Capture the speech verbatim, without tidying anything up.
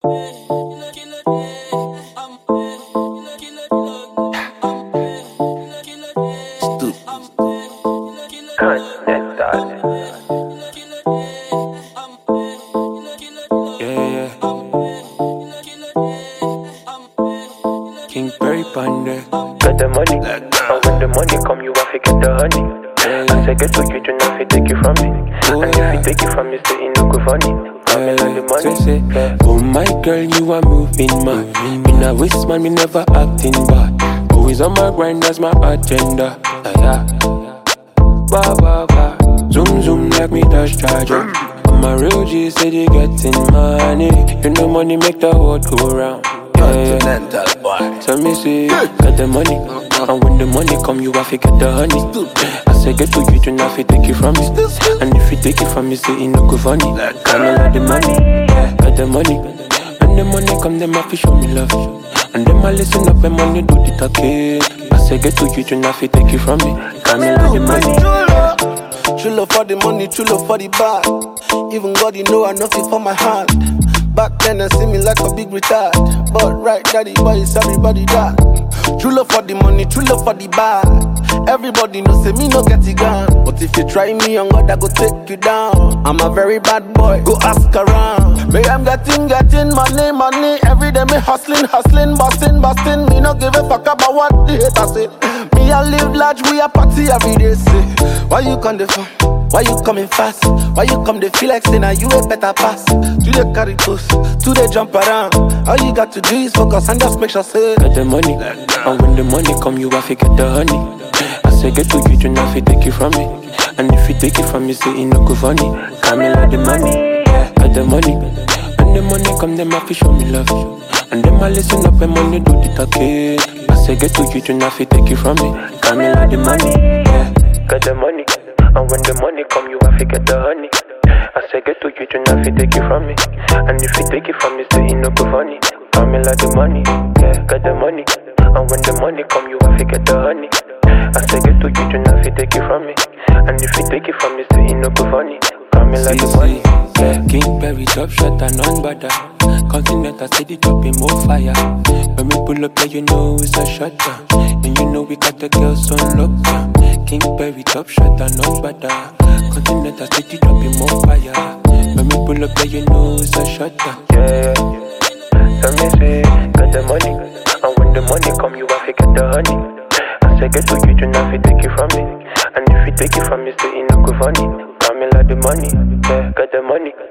King Perry Ponder. Get the money, and when the money come, you have to get the honey. I say get to you, you know if you take it from me. Oh, and yeah. if you take it from me, say it no go funny. I'm in like the money. Say, say, oh my girl, you are moving mad. In a waste man, me never acting bad. Always on my grind, that's my agenda. Ah, yeah. Ba ba ba, zoom zoom like me dash charger. My real G say they getting money. You know money make the world go round. Yeah, yeah. So me say, get the money. And when the money come, you have to get the honey. I say get to you, you know if you take it from me. And if you take it from me, say it no go funny. Kinda like the money, get the money. When the money come, them have to show me love. And them I listen up when money do the talking. I say get to you, you know if you take it from me. Kinda like the money. True love for the money, true love for the bag. Even God, you know I know it for my hand. Back then they see me like a big retard, but right daddy boy is everybody that. True love for the money, true love for the bag. Everybody know say me no get it gone, but if you try me on God I go take you down. I'm a very bad boy, go ask around. Me I'm getting, getting money, money. Every day me hustling, hustling, busting, busting. Me no give a fuck about what the haters say. Me I live large, we a party every day. Say, why you come the fun? Why you coming fast? Why you come to feel like saying now you a better pass? Do they carry post? Do they jump around? All you got to do is focus and just make sure say get the money. And when the money come, you have to get the honey. I say get to you, you know if you take it from me. And if you take it from me, say it no go funny. Coming like the money, get the money. When the money come, them have to show me love. And them I listen up when money do the talking. I say get to you, you know if you take it from me. Coming like the money, get the money. And when the money come, you have to get the honey. I say get to you, you know if you take it from me. And if you take it from me, say it no go funny. Come like the money, yeah, get the money. And when the money come, you have to get the honey. I say get to you, you know if you take it from me. And if you take it from me, say it no go funny. Come like the money, yeah. King Perry top shot and none better. Continental steady dropping more fire. When we pull up, yeah, you know it's a shutter. And you know we got the girls on lockdown. King Perry top shot and none better. Continental steady dropping more fire. When we pull up, yeah, you know it's a shutter. Yeah, yeah. So me say, get the money. And when the money come, you have to get the honey. I say get to you, you know if you take it from me. And if you take it from me, say it no go funny. Come like the money, yeah, get the money.